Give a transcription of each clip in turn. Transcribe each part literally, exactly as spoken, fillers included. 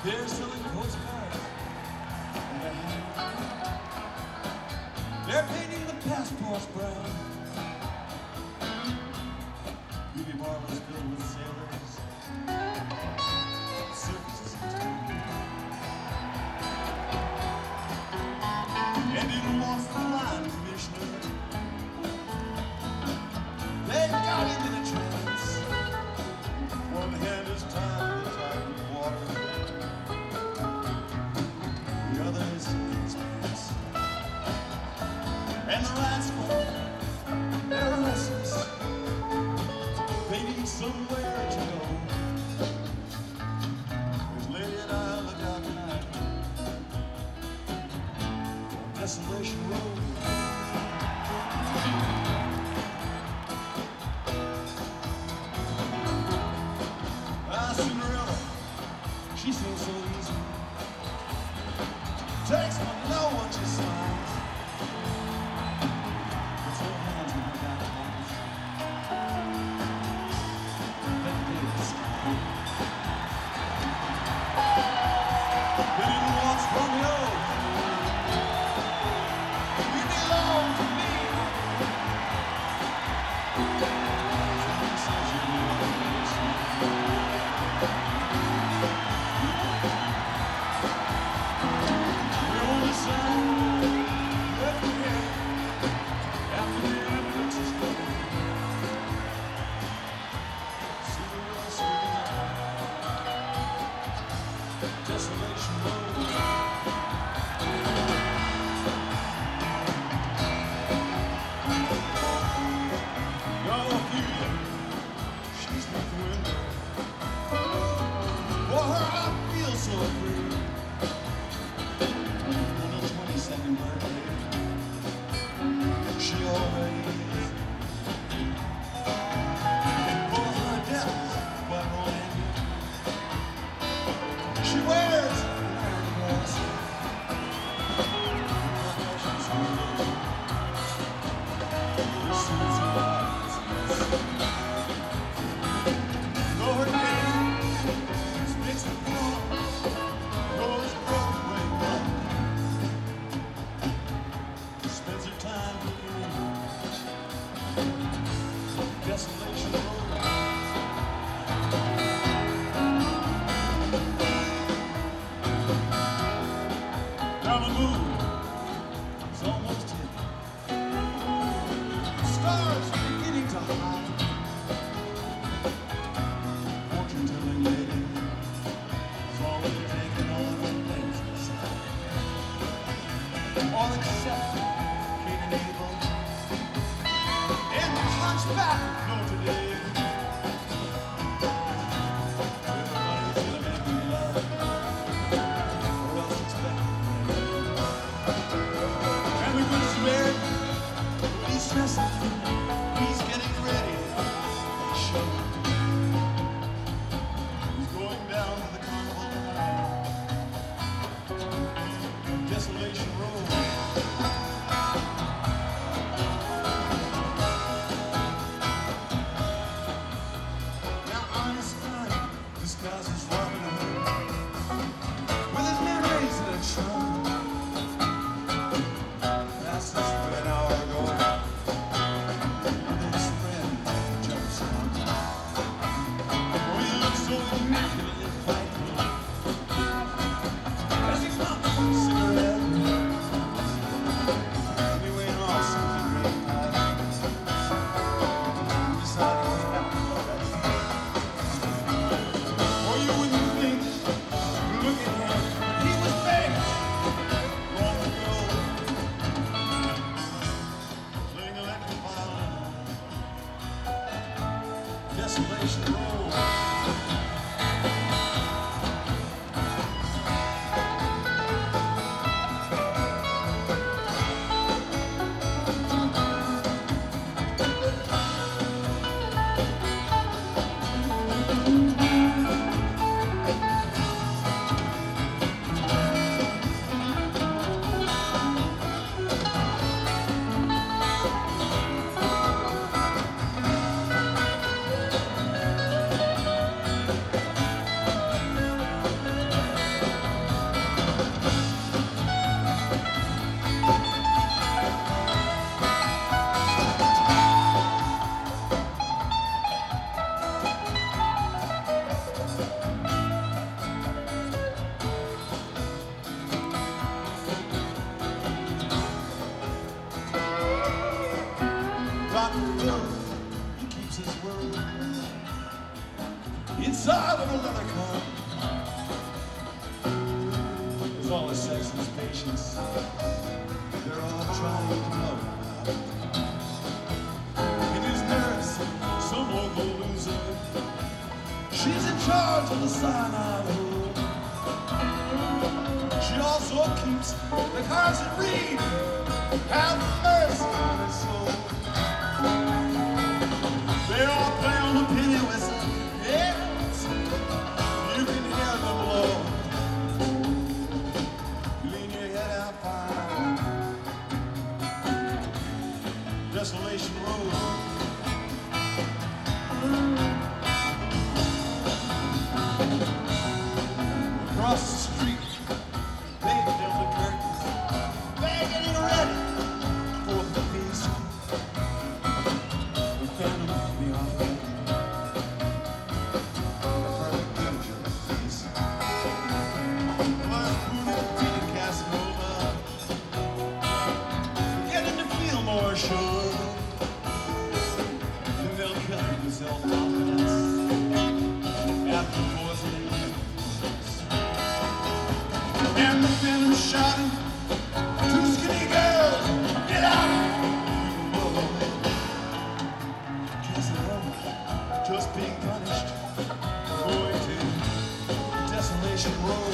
They're selling postcards. They're painting the passports brown. Beauty marvels filled with sailors. Circuses and tours. And in walks the line commissioner. They got him in a trance. One hand is tied to the tide of water. The other is in his pants. And the rascal, they're restless. They need somewhere to go. There's Lady and I look out tonight on Desolation Road. Ah, Cinderella, she seems so easy. Takes one to know when she smiles. Puts her hands in her back pockets. Then days. Then in walks Romeo. You belong to me. She says you belong to me. The only sound left to hear after the ambulance is gone. Cinderella sweeping out Desolation Road. Now Ophelia, she's neath the window. For her I feel so free. On her twenty-second birthday, she already is. For her death by Orlando, she wears an iron glass. Her suits and eyes. Though her name is mixed with wrong, goes Broadway wrong. Spends her time looking Desolation Road. Now the moon is almost hit. The stars are beginning to hide. Fortune telling lady is already taking all of her things inside. All except Cain and Abel and the hunchback of Notre Dame. Everybody's gonna make me love, or else expect me. And the good Samaritan, he's stressing, he's getting ready for the show. He's going down to the carnival tonight. Desolation Road. patients, they're all trying to know him now. And his nurse, some local loser, she's in charge of the cyanide hood. She also keeps the cards that read, have mercy on his soul. They all play on the penny whistle, yes, you can hear them blow. Lean your head out far, Desolation Road. Across the street, they built the curtains, they're getting ready for the feast. The phantom of the opera, the perfect picture of peace. Was Buddha Casanova, beginning to feel more sure that they'll cut the self-confidence after poisoning. And the phantom shouting, two skinny girls, get out! Casanova, just being punished, going to Desolation Road.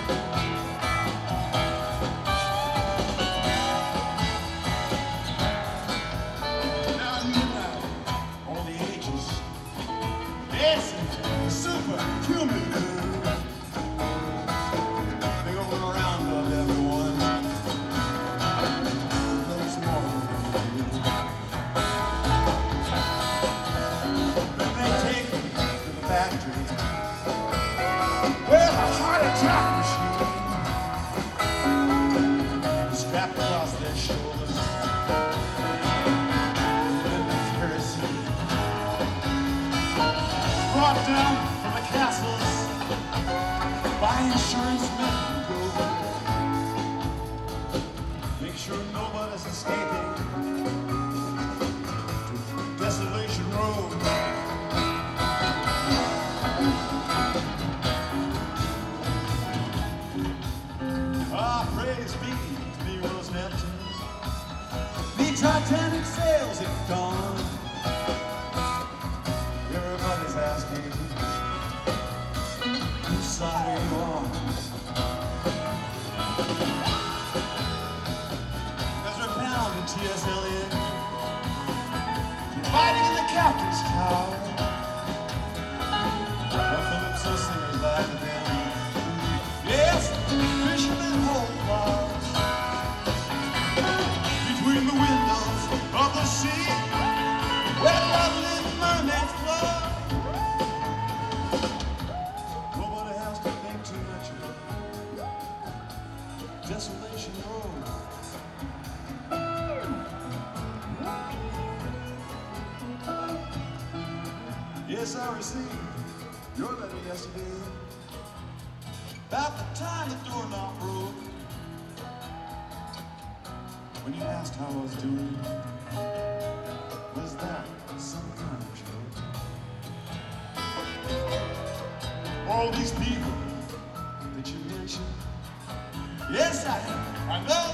Now you know, all the ages, dancing, superhuman good. Well, a heart attack machine strapped across their shoulders, and then the kerosene brought down from the castles by insurance men go. Make sure nobody's escaping to Desolation Road. Praise be to Nero's Neptune. The Titanic sails at dawn. Everybody's asking, whose side are you on? Ezra Pound and T S Eliot fighting in the captain's tower. Well, Calypso singers back to them. Yes, fishermen hold flowers between the windows of the sea where lovely mermaids flow. Nobody has to think too much about Desolation Road. Yes, I received your letter yesterday. About the time the doorknob broke, when you asked how I was doing, was that some kind of joke? All these people that you mentioned, yes, I, I know